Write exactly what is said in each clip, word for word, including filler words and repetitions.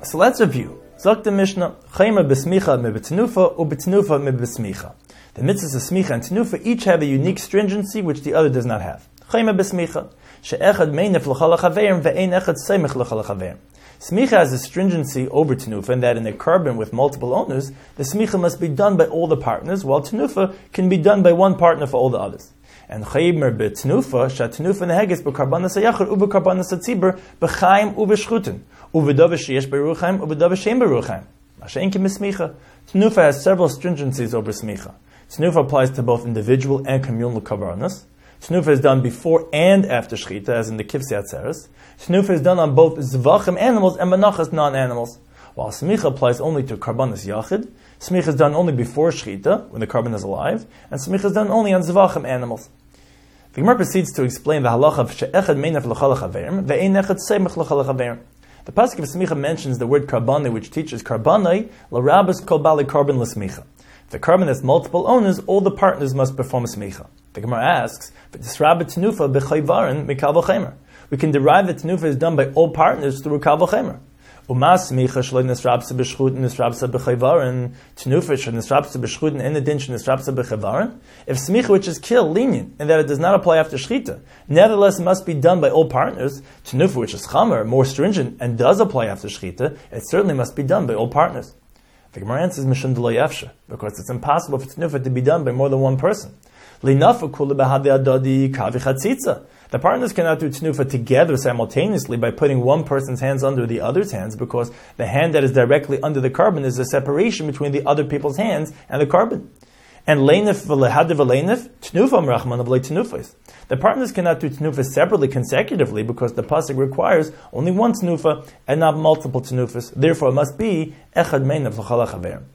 So let's review. Zok the Mishnah, Chayma b'smicha me b'tnufa u b'tnufa me b'smicha. The mitzvahs of smicha and tnufa each have a unique stringency which the other does not have. Chayma b'smicha, she'echad meinef l'chal ha'chaverim ve'ein echad seimech l'chal ha'chaverim. Smicha has a stringency over tnufa in that in a carbon with multiple owners, the smicha must be done by all the partners, while tnufa can be done by one partner for all the others. And chaymer b'tnufa, she'tnufa neheges b'karbanas ha'yachar u b'karbanas ha'tzibur b'chaim u b'shchutin. Uvedava sheyesh beruchaim, uvedava shein beruchaim. Mashen kim smicha. Tnufa has several stringencies over smicha. Tnufa applies to both individual and communal karbanos. Tnufa is done before and after shchita, as in the kivsei atzeres. Tnufa is done on both zvachim animals and menachas non-animals. While smicha applies only to karbanos yachid, smicha is done only before shchita, when the carbon is alive, and smicha is done only on zvachim animals. The Gemara proceeds to explain the halacha of she'echad meinaf l'chal ha'chaverim ve'ein echad seimech l'chal ha'chaverim. The pasuk of Smicha mentions the word karbanai, which teaches karbanai l'rabas kol bali karban l'smicha. If the carbon has multiple owners, all the partners must perform a smicha. The Gemara asks, "V'tisrabet tenufa b'chayvarin mikal v'chaymer." We can derive that tenufa is done by all partners through a kal v'chaymer. Umas smicha shlo nisrabsa b'shchut nisrabsa b'chayvarin. Tenufa shlo nisrabsa b'shchut and edin shlo nisrabsa b'chayvarin. If smicha, which is kill, lenient, and that it does not apply after shchita, nevertheless must be done by all partners, tenufa, which is chamer, more stringent, and does apply after shchita, it certainly must be done by all partners. The Gemara answers mishun d'lo yafsha, because it's impossible for tenufa to be done by more than one person. Linafa kula b'hadei adadi kavi chatzitza. The partners cannot do tenufa together simultaneously by putting one person's hands under the other's hands, because the hand that is directly under the carbon is a separation between the other people's hands and the carbon. And leinif v'lehadav v'leinif, tenufa m'rachman v'lei tenufas. The partners cannot do tenufa separately consecutively, because the pasuk requires only one tenufa and not multiple tenufas. Therefore, it must be echad meinav l'chal ha'chaverim.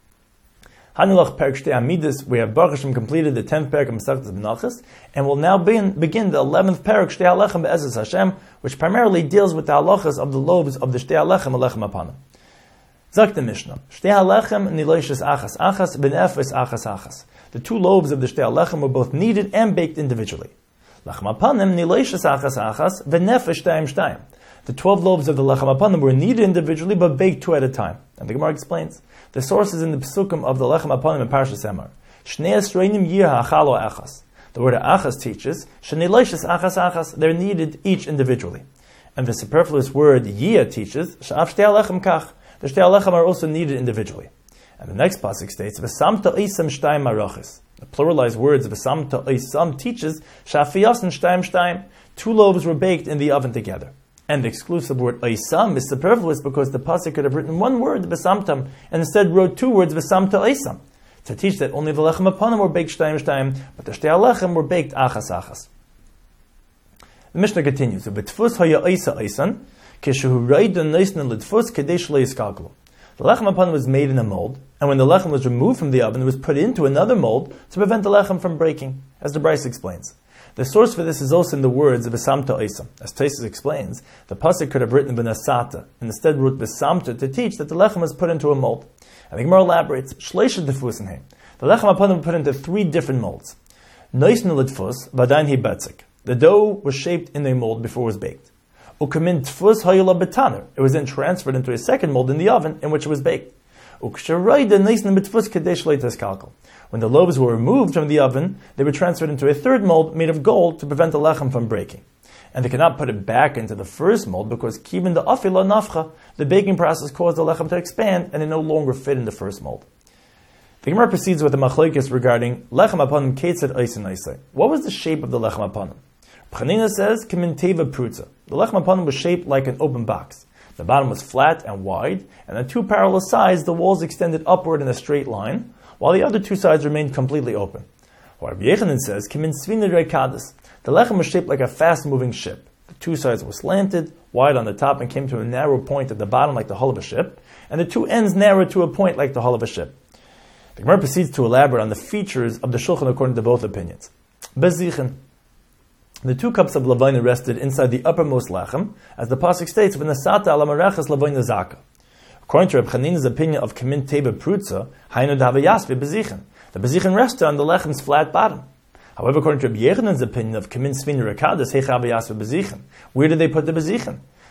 Hanilach Perek Shtei Amidus, we have Baruch Hashem completed the tenth Perek of Masechtas Menachos, and will now begin, begin the eleventh Perek Shtei Halechem Be'ezus Hashem, which primarily deals with the halachas of the loaves of the Shtei Halechem Alechem Apanim. Zak the Mishnah, Shtei Halechem Niloishes Achas Achas B'nefes Achas Achas. The two loaves of the Shtei Halechem were both kneaded and baked individually. Lechem Apanim Niloishes Achas Achas B'nefesh Shtayim Shtayim. The twelve loaves of the Lechem Apanim were kneaded individually, but baked two at a time. And the Gemara explains, the source is in the Pesukim of the Lechem Apanim and Parshas Emor. Shnei esreinim yir ha'achalo achas. The word achas teaches, Shnei loishes achas achas, they're needed each individually. And the superfluous word yir teaches, Sha'af shtei halechem kach, the shtei halechem are also needed individually. And the next pasuk states, V'samta oisam shtayim marachis. The pluralized words, V'samta oisam teaches, Sha'afiyasin shtayim shtayim. Two loaves were baked in the oven together. And the exclusive word oisam is superfluous because the pasuk could have written one word, v'samtam, and instead wrote two words, v'samta oisam, to teach that only the lechem apanim were baked shtayim shtayim, but the shtei halechem were baked achas achas. The Mishnah continues, v'tfus haya oisa oisan, kishehu raidan noisnan l'tfus kedei shlo yiskalkelu. The lechem apanim was made in a mold, and when the lechem was removed from the oven, it was put into another mold to prevent the lechem from breaking, as the Bryce explains. The source for this is also in the words of V'samta oisam. As Tosfos explains, the pasuk could have written V'nasata, and instead wrote V'samta to teach that the lechem was put into a mold. And the Gemara elaborates, Shleisha d'fusin heim. The lechem apanim were put into three different molds. Noisnu l'tfus, v'adayin hi betzik. The dough was shaped in a mold before it was baked. Ukamin tfus hayula betaner. It was then transferred into a second mold in the oven in which it was baked. When the loaves were removed from the oven, they were transferred into a third mold made of gold to prevent the lechem from breaking. And they could not put it back into the first mold because kibin the afila nafcha, the baking process caused the lechem to expand and it no longer fit in the first mold. The Gemara proceeds with the machlokes regarding lechem apanim ketzad oisin oisai. What was the shape of the lechem apanim? Chanina says kimin teva prutza. The lechem apanim was shaped like an open box. The bottom was flat and wide, and on two parallel sides, the walls extended upward in a straight line, while the other two sides remained completely open. While Rabbi Yechanan says, Kimin svina reikadas. The lechem was shaped like a fast-moving ship. The two sides were slanted, wide on the top, and came to a narrow point at the bottom like the hull of a ship, and the two ends narrowed to a point like the hull of a ship. The Gemara proceeds to elaborate on the features of the shulchan according to both opinions. Bezichen. The two cups of lavaina rested inside the uppermost lechem, as the pasuk states, "V'nasata ala marachas lavaina zaka." According to Reb Chanina's opinion of kamin teva prutza, hainu d'havayas bezichen. The bezichen rested on the lechem's flat bottom. However, according to Reb Yechanan's opinion of kamin svina rekadas heicha havayas bezichen, where did they put the bezichen?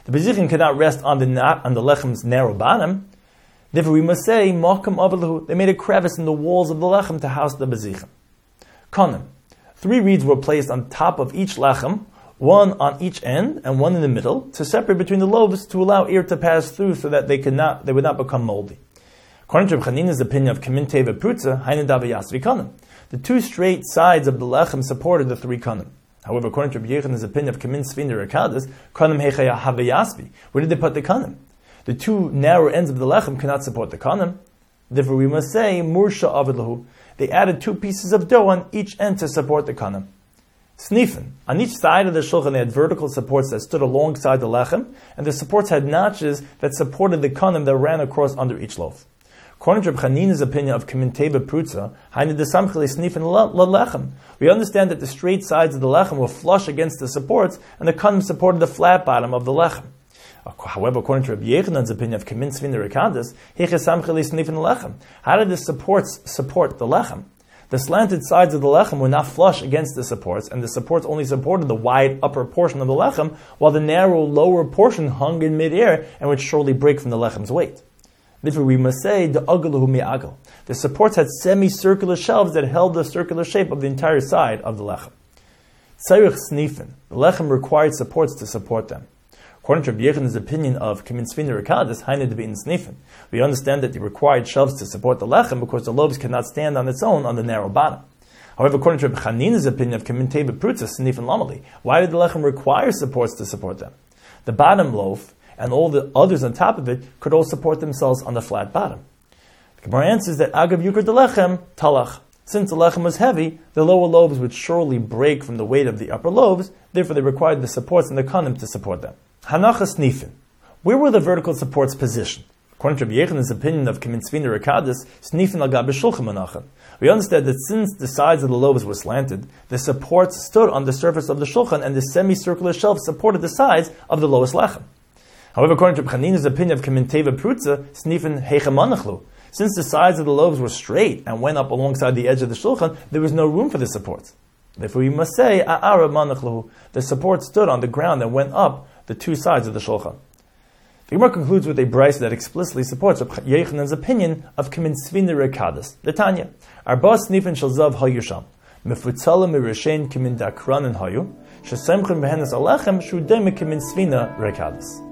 The Bezichin cannot rest on the na- on the lechem's narrow bottom. Therefore, we must say, Macham Avalahu, they made a crevice in the walls of the lechem to house the Bezichin. Kanim. Three reeds were placed on top of each lechem, one on each end and one in the middle, to separate between the loaves to allow air to pass through so that they could not they would not become moldy. According to Reb Chanina's opinion of Kamin Teva Prutza, Hainu Dava Yasvi Kanim. The two straight sides of the lechem supported the three kanim. However, according to Reb Yechon's opinion of Kamin Svina Rekadas, Kanim Hechaya Havayasvi. Where did they put the kanim? The two narrow ends of the lechem cannot support the kanim. Therefore, we must say, Mursha Avidlahu. They added two pieces of dough on each end to support the kanim. Snifin. On each side of the shulchan, they had vertical supports that stood alongside the lechem, and the supports had notches that supported the kanim that ran across under each loaf. According to Reb Chanina's opinion of Kamin Teva Prutza, Hainu Desamcheli Snifin Lechem, we understand that the straight sides of the lechem were flush against the supports, and the kanim supported the flat bottom of the lechem. However, according to Reb Yechon's opinion of Kamin Svina Rekadas, Hechesamcheli Snifin Lechem, how did the supports support the lechem? The slanted sides of the lechem were not flush against the supports, and the supports only supported the wide upper portion of the lechem, while the narrow lower portion hung in midair and would surely break from the lechem's weight. Therefore, we must say the agalahu mi'agal. The supports had semicircular shelves that held the circular shape of the entire side of the lechem. Tzarich snifin. The lechem required supports to support them. According to Reb Yechon's opinion of Kamin Svina Rekadas, Hainu Devin Snifin, we understand that they required shelves to support the lechem because the loaves cannot stand on its own on the narrow bottom. However, according to Reb Chanina's opinion of Kamin Teva Prutza, Snifin Lamali, why did the lechem require supports to support them? The bottom loaf and all the others on top of it could all support themselves on the flat bottom. The Gemara answers that Agav Yukar de Lechem Talach. Since the lechem was heavy, the lower loaves would surely break from the weight of the upper loaves, therefore they required the supports in the kanim to support them. Hanacha Snifin. Where were the vertical supports positioned? According to Reb Yechon's opinion of Kamin Svina Rekadas, Snifin al Gabi Shulchan Manachan. We understand that since the sides of the loaves were slanted, the supports stood on the surface of the shulchan and the semicircular shelf supported the sides of the lowest lechem. However, according to Reb Chanina's opinion of Kamin Teva Prutza, Snifin Heichamanachlu, since the sides of the loaves were straight and went up alongside the edge of the shulchan, there was no room for the supports. Therefore, we must say, A'ara Manachlu, the support stood on the ground and went up the two sides of the shulchan. The Gemara concludes with a brayso that explicitly supports Reb Yechon's opinion of Kamin Svina Rekadas. The Tanya, Arba Snifin Shel Zav Hayusham, Mefutzalim Mirishain Kamin Dakran and Hayu, Shesemchem Behenas Alechem Shudem Kamin Svina Rekadas.